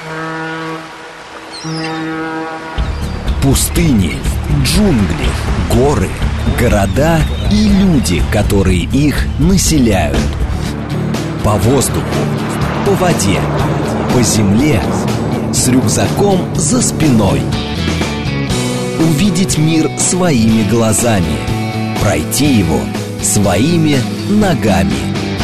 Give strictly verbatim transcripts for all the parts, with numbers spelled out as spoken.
Пустыни, джунгли, горы, города и люди, которые их населяют. По воздуху, по воде, по земле, с рюкзаком за спиной. Увидеть мир своими глазами, пройти его своими ногами.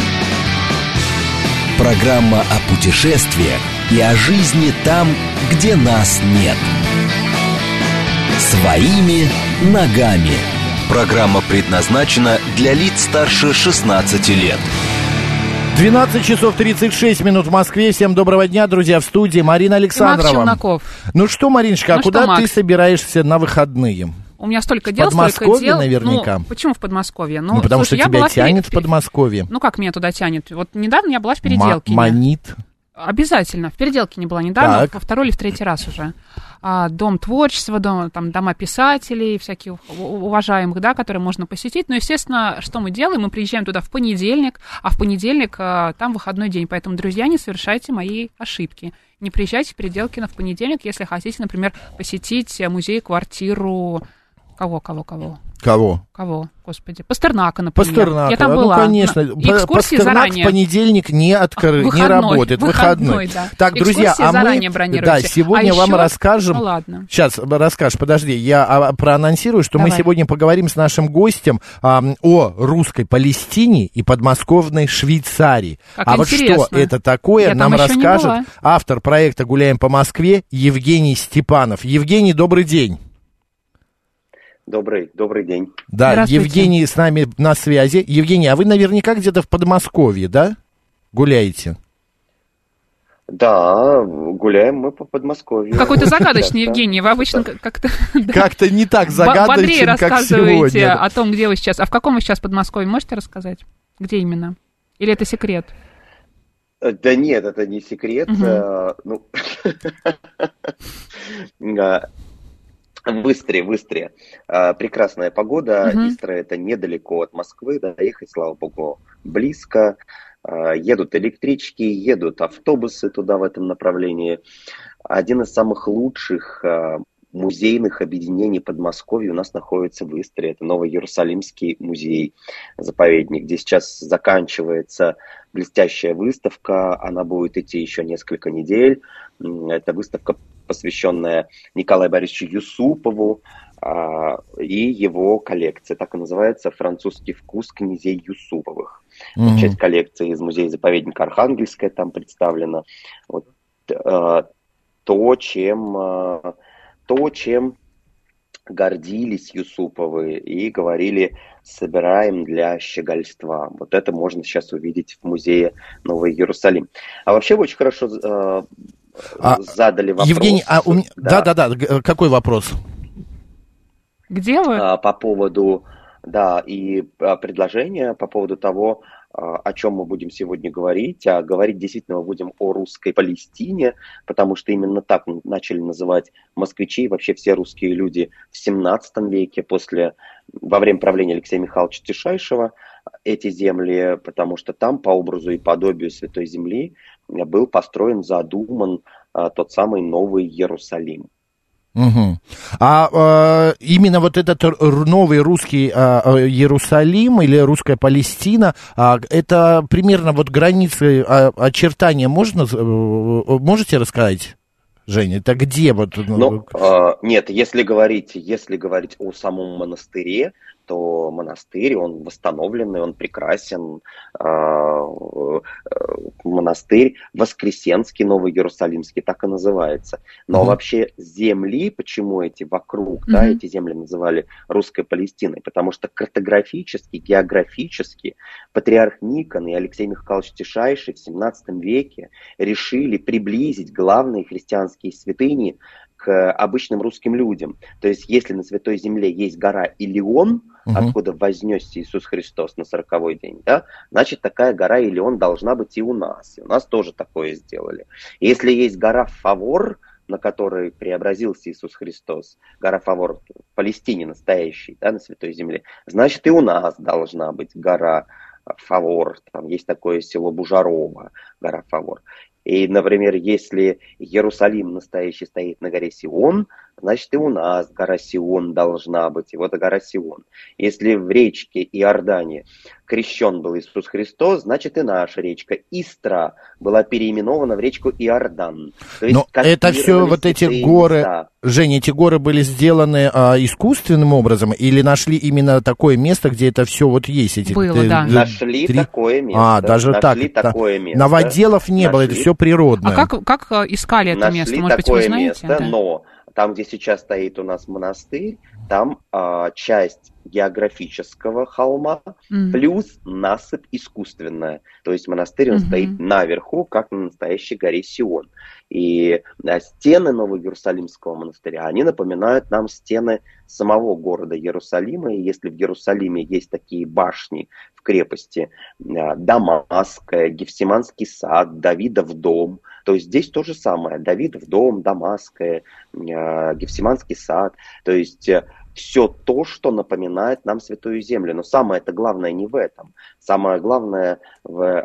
Программа о путешествиях и о жизни там, где нас нет. Своими ногами. Программа предназначена для лиц старше шестнадцати лет. двенадцать часов тридцать шесть минут в Москве. Всем доброго дня, друзья, в студии Марина Александрова. Ну что, Мариночка, ну а куда что, ты Макс? собираешься на выходные? У меня столько в дел, столько дел. наверняка. Ну, почему в Подмосковье? Ну, Ну, потому слушай, что я тебя была тянет в в Подмосковье. Ну, как меня туда тянет? Вот недавно я была в Переделкине. Манит. Обязательно. В Переделкине была недавно, Так. во второй или в третий раз уже. А, дом творчества, дом, там, дома писателей, всяких уважаемых, да, которые можно посетить. Но, естественно, что мы делаем? Мы приезжаем туда в понедельник, а в понедельник а, там выходной день. Поэтому, друзья, не совершайте мои ошибки. Не приезжайте в Переделкино в понедельник, если хотите, например, посетить музей, квартиру... Кого, кого, кого? Кого? Кого, господи? Пастернака, например. Пастернака. Я там ну, была. конечно. Экскурсии Пастернак заранее. в понедельник не, откр... Выходной, не работает. Выходной. выходной, да. Так, друзья, Экскурсии а мы заранее бронируйте. да, сегодня а вам еще... расскажем... Ну, ладно. Сейчас расскажешь, подожди. Я а, проанонсирую, что Давай. мы сегодня поговорим с нашим гостем а, о русской Палестине и подмосковной Швейцарии. Как а интересно. вот что это такое, Я нам там еще не расскажет была. автор проекта «Гуляем по Москве» Евгений Степанов. Евгений, добрый день. Добрый, добрый день. Да, Евгений с нами на связи. Евгений, а вы наверняка где-то в Подмосковье, да, гуляете? Да, гуляем мы по Подмосковью. Какой-то загадочный Евгений. Вы обычно как-то... Как-то не так загадочен, бодрее как рассказываете сегодня. о том, где вы сейчас. А в каком вы сейчас Подмосковье? Можете рассказать? Где именно? Или это секрет? Да нет, это не секрет. Ну... В Истре, в Истре. А, прекрасная погода. Uh-huh. Истра это недалеко от Москвы. Доехать, слава богу, близко. А, едут электрички, едут автобусы туда в этом направлении. Один из самых лучших а, музейных объединений Подмосковья у нас находится в Истре. Это Новый Иерусалимский музей-заповедник, где сейчас заканчивается блестящая выставка. Она будет идти еще несколько недель. Это выставка, посвященная Николаю Борисовичу Юсупову а, и его коллекции. Так и называется «Французский вкус князей Юсуповых». Mm-hmm. Часть коллекции из музея-заповедника Архангельская там представлена. Вот, а, то, чем, а, то, чем гордились Юсуповы и говорили: собираем для щегольства. Вот это можно сейчас увидеть в музее Новый Иерусалим. А вообще вы очень хорошо э, а, задали вопрос. Евгений, а у меня... да. да, да, да, какой вопрос? Где вы? А, по поводу, да, и а, предложения по поводу того, а, о чем мы будем сегодня говорить. А говорить действительно мы будем о русской Палестине, потому что именно так начали называть москвичи и вообще все русские люди в семнадцатом веке, после, во время правления Алексея Михайловича Тишайшего, эти земли, потому что там по образу и подобию Святой Земли был построен, задуман а, тот самый Новый Иерусалим. Угу. А э, именно вот этот новый русский э, Иерусалим или русская Палестина, э, это примерно вот границы э, очертания можно, э, можете рассказать, Женя? Это где вот? Ну, э, нет, если говорить, если говорить о самом монастыре, то монастырь, он восстановленный, он прекрасен. Монастырь Воскресенский, Новый Иерусалимский, так и называется. Но mm-hmm. вообще земли, почему эти вокруг, mm-hmm. да, эти земли называли русской Палестиной? Потому что картографически, географически патриарх Никон и Алексей Михайлович Тишайший в семнадцатом веке решили приблизить главные христианские святыни к обычным русским людям. То есть, если на Святой Земле есть гора Илион, uh-huh. откуда вознесся Иисус Христос на сороковой день, да, значит, такая гора Илион должна быть и у нас. И у нас тоже такое сделали. И если есть гора Фавор, на которой преобразился Иисус Христос, гора Фавор в Палестине настоящей, да, на Святой Земле, значит, и у нас должна быть гора Фавор. Там есть такое село Бужарово, гора Фавор. И, например, если Иерусалим настоящий стоит на горе Сион, значит, и у нас гора Сион должна быть. И вот гора Сион. Если в речке Иордане крещен был Иисус Христос, значит, и наша речка Истра была переименована в речку Иордан. То есть, но это все, вот эти горы, места. Женя, эти горы были сделаны а, искусственным образом или нашли именно такое место, где это все вот есть? Эти, было, т- да. т- Нашли три... такое место. А, даже Нашли так. такое место. Новоделов не Нашли. было, это все природное. А как, как искали это Нашли место? Может быть, вы такое знаете? место, Да. но там, где сейчас стоит у нас монастырь, там а, часть географического холма Mm. плюс насыпь искусственная. То есть монастырь, он Мгм. стоит наверху, как на настоящей горе Сион. И а, стены Новоиерусалимского монастыря, они напоминают нам стены самого города Иерусалима. И если в Иерусалиме есть такие башни в крепости, а, Дамасская, Гефсиманский сад, Давидов дом, то есть здесь то же самое. Давидов дом, Дамасская, а, Гефсиманский сад. То есть все то, что напоминает нам Святую Землю. Но самое-то главное не в этом. Самое главное в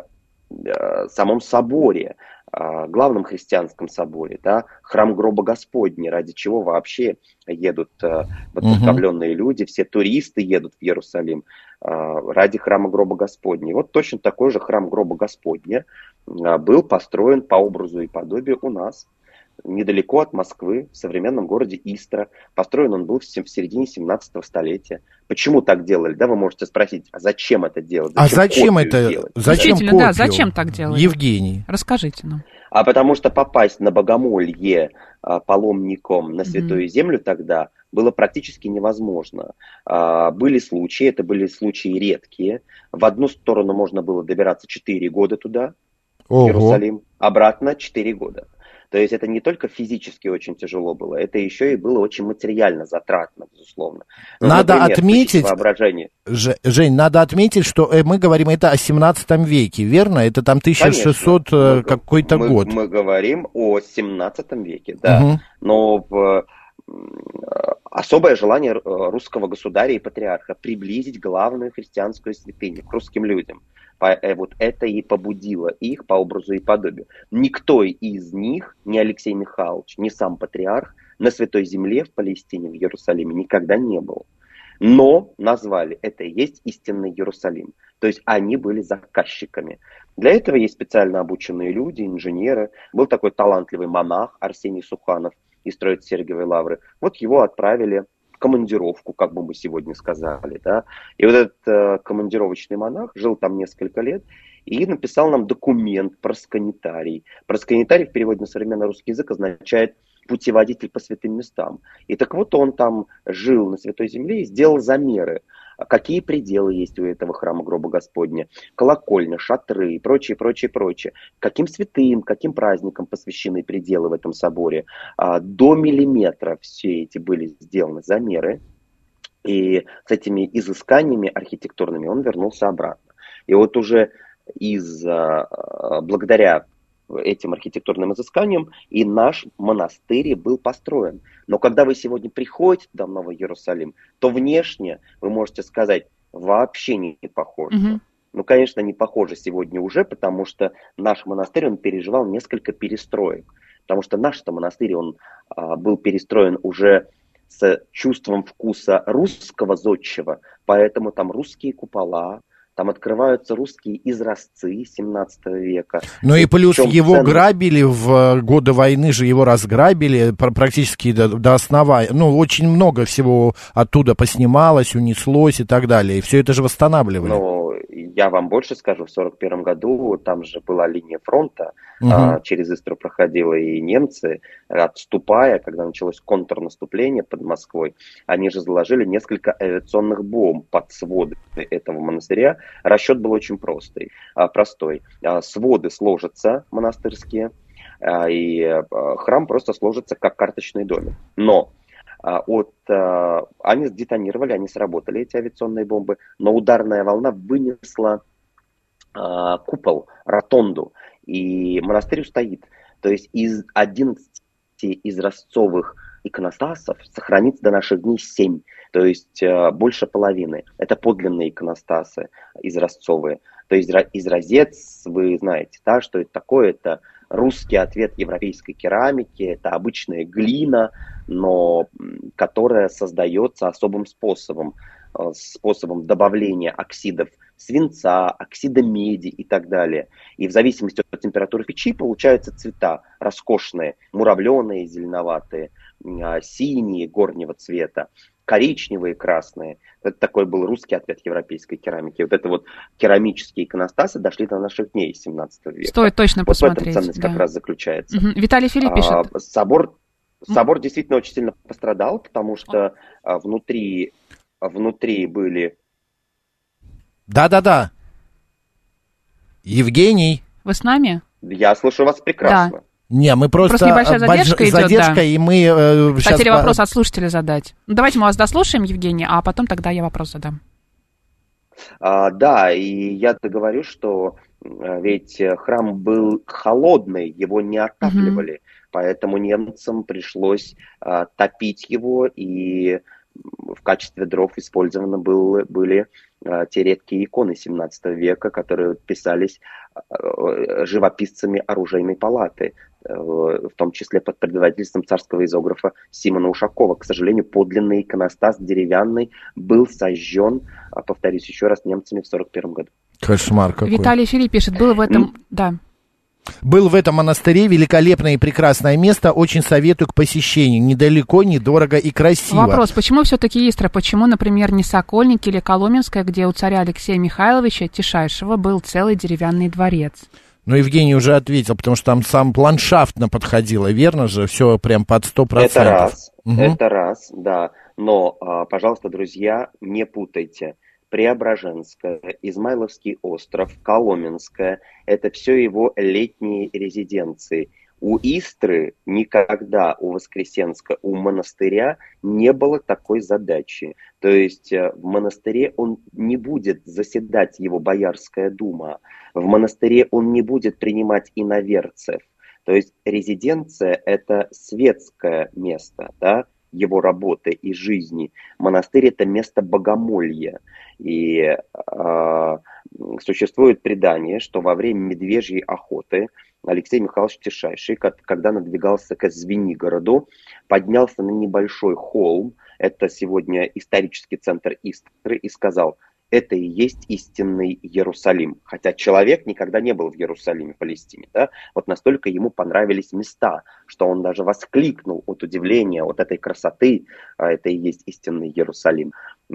э, самом соборе, э, главном христианском соборе, да, храм гроба Господня, ради чего вообще едут э, воцерковленные uh-huh. люди, все туристы едут в Иерусалим э, ради храма гроба Господня. И вот точно такой же храм гроба Господня э, был построен по образу и подобию у нас, недалеко от Москвы, в современном городе Истра. Построен он был в середине семнадцатого столетия. Почему так делали? Да, вы можете спросить, а зачем это делать? Зачем а зачем это? Делать? Зачем Действительно, да, зачем так делать? Евгений. Расскажите нам. А потому что попасть на богомолье а, паломником на Святую mm-hmm. Землю тогда было практически невозможно. А, были случаи, это были случаи редкие. В одну сторону можно было добираться четыре года туда, Ого. в Иерусалим, обратно четыре года. То есть это не только физически очень тяжело было, это еще и было очень материально затратно, безусловно. Ну, надо например, отметить, воображение. Ж, Жень, надо отметить, что мы говорим это о семнадцатом веке, верно? Это там тысяча шестьсот Конечно. какой-то мы, год. Мы говорим о семнадцатом веке, да. Угу. Но в, особое желание русского государя и патриарха приблизить главную христианскую святыню к русским людям. Вот это и побудило их по образу и подобию. Никто из них, ни Алексей Михайлович, ни сам патриарх на Святой Земле в Палестине, в Иерусалиме никогда не был. Но назвали это и есть истинный Иерусалим. То есть они были заказчиками. Для этого есть специально обученные люди, инженеры. Был такой талантливый монах Арсений Суханов из Троице-Сергиевой лавры. Вот его отправили командировку, как бы мы сегодня сказали, да. И вот этот э, командировочный монах жил там несколько лет и написал нам документ просконитарий. Просконитарий в переводе на современный русский язык означает путеводитель по святым местам. И так вот он там жил на Святой Земле и сделал замеры, какие пределы есть у этого храма гроба Господня, колокольня, шатры и прочее, прочее, прочее. Каким святым, каким праздникам посвящены пределы в этом соборе. До миллиметра все эти были сделаны замеры. И с этими изысканиями архитектурными он вернулся обратно. И вот уже из, благодаря этим архитектурным изысканиям и наш монастырь был построен. Но когда вы сегодня приходите в Новый Иерусалим, то внешне вы можете сказать, вообще не похоже. Mm-hmm. Ну, конечно, не похоже сегодня уже, потому что наш монастырь, он переживал несколько перестроек. Потому что наш-то монастырь, он а, был перестроен уже с чувством вкуса русского зодчего, поэтому там русские купола, там открываются русские изразцы семнадцатого века. Ну и плюс его ценность... грабили в годы войны, же его разграбили практически до, до основания. Ну, очень много всего оттуда поснималось, унеслось и так далее. И все это же восстанавливали. Ну, я вам больше скажу, в сорок первом году там же была линия фронта, угу. а, через Истру проходила, и немцы, отступая, когда началось контрнаступление под Москвой, они же заложили несколько авиационных бомб под своды этого монастыря. Расчет был очень простой. А, простой. А, своды сложатся монастырские, а, и а, храм просто сложится как карточный домик. Но От, э, они сдетонировали, они сработали, эти авиационные бомбы, но ударная волна вынесла э, купол, ротонду, и монастырь устоит. То есть из одиннадцати изразцовых иконостасов сохранится до наших дней семь, то есть э, больше половины. Это подлинные иконостасы изразцовые. То есть изразец, вы знаете, да, что это такое, это русский ответ европейской керамики – это обычная глина, но которая создается особым способом, способом добавления оксидов свинца, оксида меди и так далее. И в зависимости от температуры печи получаются цвета роскошные, муравленые, зеленоватые, синие, горнего цвета, коричневые, красные. Это такой был русский ответ европейской керамики. Вот это вот керамические иконостасы дошли до наших дней из семнадцатого века. Стоит точно вот посмотреть. В этом ценность да. как раз заключается. Угу. Виталий Филипп пишет. А, собор, собор действительно очень сильно пострадал, потому что а, внутри, внутри были... Да-да-да. Евгений. Вы с нами? Я слышу вас прекрасно. Да. Не, мы просто... Просто небольшая задержка больш... идет, задержка, да. и мы э, сейчас... Хотели вопрос от слушателя задать. Ну, давайте мы вас дослушаем, Евгений, а потом тогда я вопрос задам. А, да, и я-то говорю, что ведь храм был холодный, его не отапливали, mm-hmm. поэтому немцам пришлось а, топить его, и в качестве дров использованы был, были а, те редкие иконы семнадцатого века, которые писались а, живописцами оружейной палаты, в том числе под предводительством царского изографа Симона Ушакова. К сожалению, подлинный иконостас деревянный был сожжен, повторюсь еще раз, немцами в сорок первом году. Кошмар какой. Виталий Филипп пишет, было в этом... Mm. Да. Был в этом монастыре, великолепное и прекрасное место, очень советую к посещению, недалеко, недорого и красиво. Вопрос, почему все-таки Истра, почему, например, не Сокольники или Коломенское, где у царя Алексея Михайловича Тишайшего был целый деревянный дворец? Ну, Евгений уже ответил, потому что там сам ландшафтно подходило, верно же? Все прям под сто процентов. Это раз, угу. это раз, да. Но, пожалуйста, друзья, не путайте. Преображенское, Измайловский остров, Коломенское – это все его летние резиденции. У Истры никогда, у Воскресенска, у монастыря не было такой задачи. То есть в монастыре он не будет заседать его Боярская дума, в монастыре он не будет принимать иноверцев. То есть резиденция – это светское место, да, его работы и жизни. Монастырь – это место богомолья. И э, существует предание, что во время медвежьей охоты Алексей Михайлович Тишайший, когда надвигался к Звенигороду, поднялся на небольшой холм, это сегодня исторический центр Истры, и сказал: это и есть истинный Иерусалим. Хотя человек никогда не был в Иерусалиме, в Палестине. Да? Вот настолько ему понравились места, что он даже воскликнул от удивления, от этой красоты. Это и есть истинный Иерусалим.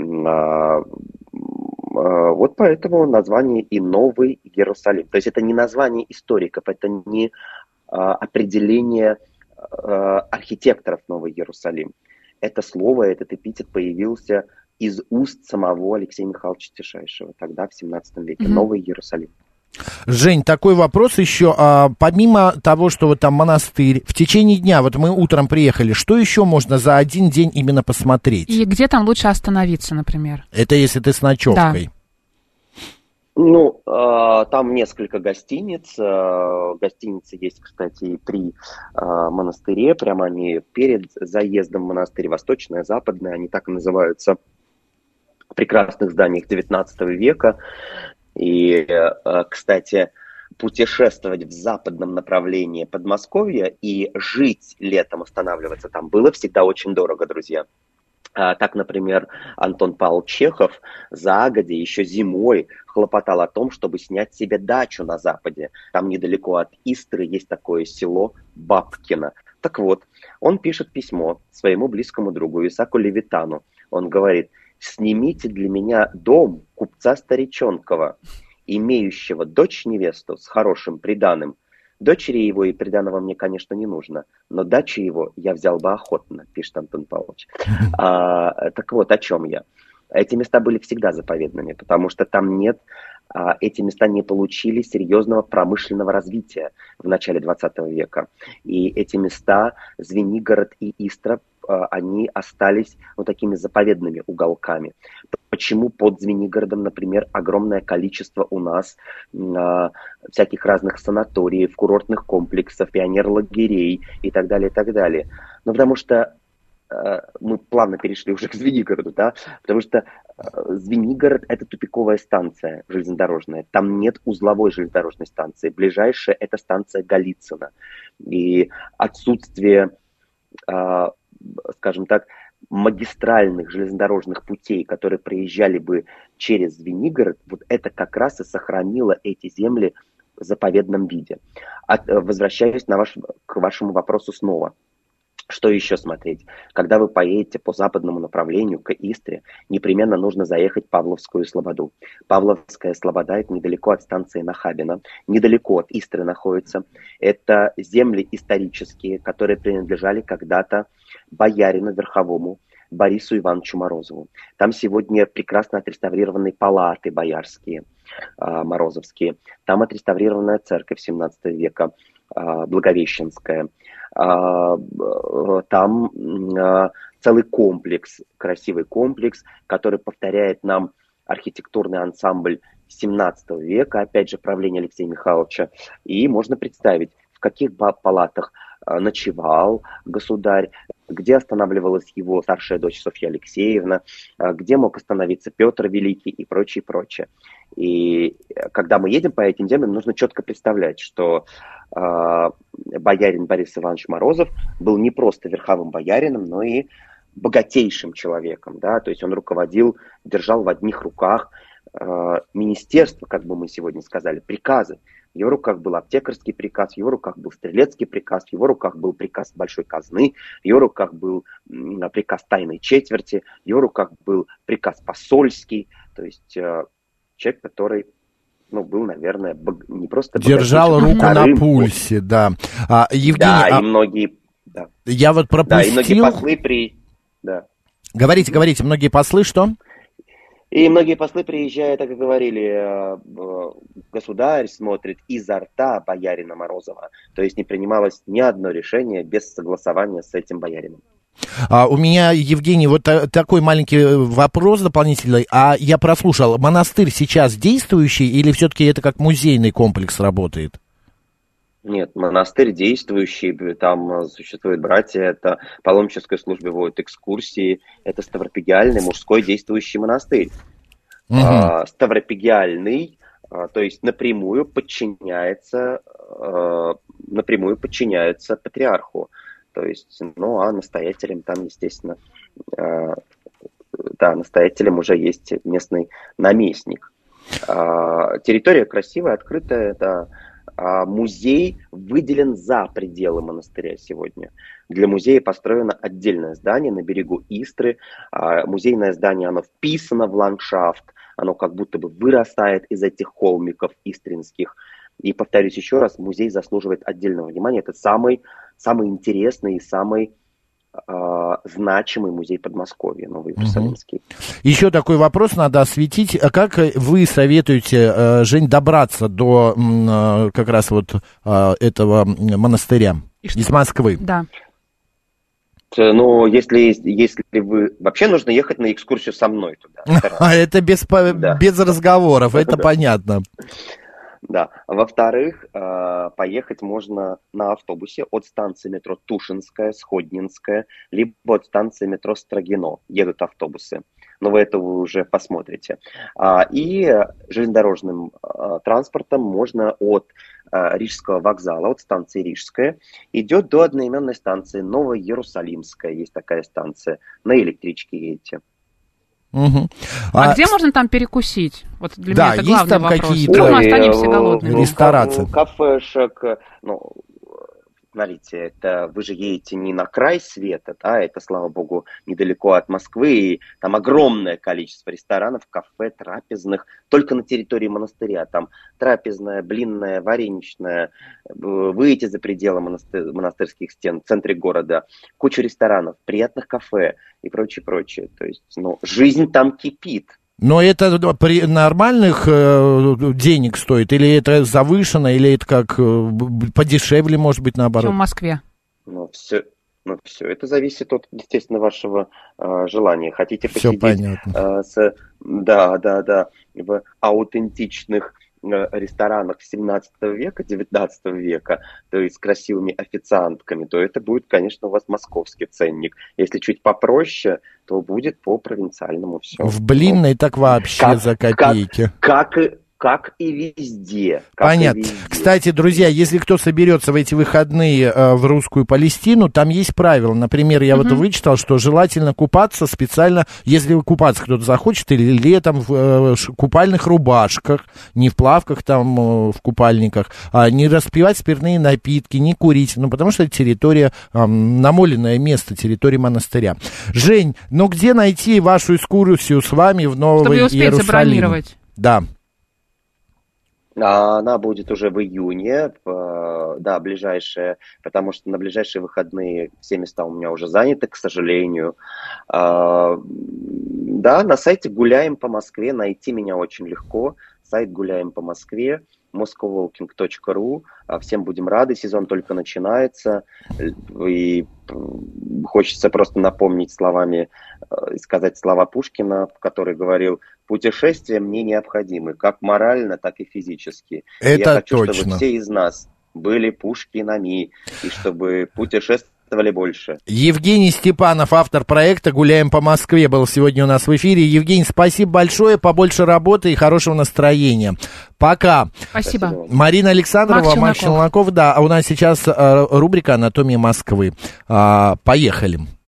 Вот поэтому название и Новый Иерусалим. То есть это не название историков, это не определение архитекторов Новый Иерусалим. Это слово, этот эпитет появился из уст самого Алексея Михайловича Тишайшего, тогда в семнадцатом веке, mm-hmm. Новый Иерусалим. Жень, такой вопрос еще. А, помимо того, что вот там монастырь, в течение дня, вот мы утром приехали, что еще можно за один день именно посмотреть? И где там лучше остановиться, например? Это если ты с ночевкой. Да. Ну, э, там несколько гостиниц. Э, гостиницы есть, кстати, при э, монастыре. Прямо они перед заездом в монастырь, восточная, западная, они так и называются, в прекрасных зданиях девятнадцатого века. И, э, кстати, путешествовать в западном направлении Подмосковья и жить летом, останавливаться там было всегда очень дорого, друзья. Так, например, Антон Павлович Чехов загодя еще зимой хлопотал о том, чтобы снять себе дачу на Западе. Там недалеко от Истры есть такое село Бабкино. Так вот, он пишет письмо своему близкому другу Исааку Левитану. Он говорит: «Снимите для меня дом купца Стариченкова, имеющего дочь-невесту с хорошим приданым. Дочери его и приданого мне, конечно, не нужно, но дачу его я взял бы охотно», пишет Антон Павлович. А, так вот, о чем я. Эти места были всегда заповедными, потому что там нет, а, эти места не получили серьезного промышленного развития в начале двадцатого века. И эти места, Звенигород и Истра, а, они остались вот такими заповедными уголками. Почему под Звенигородом, например, огромное количество у нас а, всяких разных санаториев, курортных комплексов, пионерлагерей и так далее, и так далее? Ну, потому что мы плавно перешли уже к Звенигороду, да, потому что Звенигород – это тупиковая станция железнодорожная, там нет узловой железнодорожной станции, ближайшая – это станция Голицыно, и отсутствие, скажем так, магистральных железнодорожных путей, которые проезжали бы через Звенигород, вот это как раз и сохранило эти земли в заповедном виде. От, возвращаюсь на ваш, к вашему вопросу снова. Что еще смотреть? Когда вы поедете по западному направлению к Истре, непременно нужно заехать в Павловскую Слободу. Павловская Слобода – это недалеко от станции Нахабино, недалеко от Истры находится. Это земли исторические, которые принадлежали когда-то боярину верховому Борису Ивановичу Морозову. Там сегодня прекрасно отреставрированные палаты боярские, морозовские. Там отреставрированная церковь семнадцатого века, Благовещенская. Там целый комплекс, красивый комплекс, который повторяет нам архитектурный ансамбль семнадцатого века, опять же, правления Алексея Михайловича. И можно представить, в каких палатах ночевал государь, где останавливалась его старшая дочь Софья Алексеевна, где мог остановиться Петр Великий и прочее, прочее. И когда мы едем по этим землям, нужно четко представлять, что э, боярин Борис Иванович Морозов был не просто верховым боярином, но и богатейшим человеком. Да? То есть он руководил, держал в одних руках э, министерство, как бы мы сегодня сказали, приказы. В его руках был аптекарский приказ, в его руках был стрелецкий приказ, в его руках был приказ большой казны, в его руках был приказ тайной четверти, в его руках был приказ посольский. То есть э, человек, который, ну, был, наверное, бог... не просто держал руку на пульсе, да. А, Евгений, да, а... и многие... Да. Я вот пропустил... Да, и многие послы при... Да. Говорите, говорите, многие послы что? И многие послы, приезжая, так и говорили, государь смотрит изо рта боярина Морозова. То есть не принималось ни одно решение без согласования с этим боярином. А, у меня, Евгений, вот та- такой маленький вопрос дополнительный. А я прослушал, монастырь сейчас действующий или все-таки это как музейный комплекс работает? Нет, монастырь действующий, там существуют братья, это паломническая служба, водят экскурсии, это Ставропигиальный мужской действующий монастырь. Угу. А, Ставропигиальный, а, то есть напрямую подчиняется, а, напрямую подчиняется патриарху. То есть, ну, а настоятелем там, естественно, а, да, настоятелем уже есть местный наместник. А, территория красивая, открытая, да. Музей выделен за пределы монастыря сегодня. Для музея построено отдельное здание на берегу Истры. Музейное здание, оно вписано в ландшафт, оно как будто бы вырастает из этих холмиков истринских. И повторюсь еще раз, музей заслуживает отдельного внимания. Это самый, самый интересный и самый значимый музей Подмосковья, Новый Иерусалимский. Угу. Еще такой вопрос надо осветить. Как вы советуете, Жень, добраться до как раз вот этого монастыря из Москвы? Да. Ну, если, если вы... Вообще нужно ехать на экскурсию со мной туда. А это без, да. без разговоров, это понятно. Да. Во-вторых, поехать можно на автобусе от станции метро Тушинская, Сходнинская, либо от станции метро Строгино. Едут автобусы. Но вы это уже посмотрите. И железнодорожным транспортом можно от Рижского вокзала, от станции Рижская, идет до одноименной станции Новоиерусалимская. Есть такая станция. На электричке едете. Угу. А, а где можно там перекусить? Вот для да, меня это главный там вопрос. Какие-то... Вдруг мы останемся голодными. Ресторации. Кафешек, ну, смотрите, это вы же едете не на край света, да, это, слава богу, недалеко от Москвы, и там огромное количество ресторанов, кафе, трапезных, только на территории монастыря, там трапезная, блинная, вареничная, выйти за пределы монастыр, монастырских стен в центре города, куча ресторанов, приятных кафе и прочее, прочее, то есть, ну, жизнь там кипит. Но это при нормальных э, денег стоит, или это завышено, или это как э, подешевле, может быть, наоборот? Чем в Москве? Ну, все, ну, все это зависит от, естественно, вашего э, желания. Хотите все посидеть э, с, да, да, да, в аутентичных ресторанах семнадцатого века, девятнадцатого века, то есть с красивыми официантками, то это будет, конечно, у вас московский ценник. Если чуть попроще, то будет по провинциальному все. В блинной так вообще как, за копейки. Как, как и... Как и везде. Как Понятно. И везде. Кстати, друзья, если кто соберется в эти выходные э, в русскую Палестину, там есть правила. Например, я uh-huh. вот вычитал, что желательно купаться специально, если купаться кто-то захочет, или летом в э, купальных рубашках, не в плавках там, э, в купальниках, а не распивать спиртные напитки, не курить, ну, потому что это территория, э, намоленное место, территория монастыря. Жень, ну где найти вашу экскурсию с вами в Новый Иерусалим? Чтобы успеть забронировать. Да. Она будет уже в июне, да, ближайшая, потому что на ближайшие выходные все места у меня уже заняты, к сожалению. Да, на сайте «Гуляем по Москве» найти меня очень легко. Сайт «Гуляем по Москве», москвоволкинг точка ру. Всем будем рады, сезон только начинается. И хочется просто напомнить словами, сказать слова Пушкина, который говорил: путешествия мне необходимы, как морально, так и физически. Это Я хочу, точно. чтобы все из нас были Пушкинами, и чтобы путешествовали больше. Евгений Степанов, автор проекта «Гуляем по Москве», был сегодня у нас в эфире. Евгений, спасибо большое, побольше работы и хорошего настроения. Пока. Спасибо. Спасибо. Марина Александрова, Макс Челноков. Да, а у нас сейчас рубрика «Анатомия Москвы». Поехали.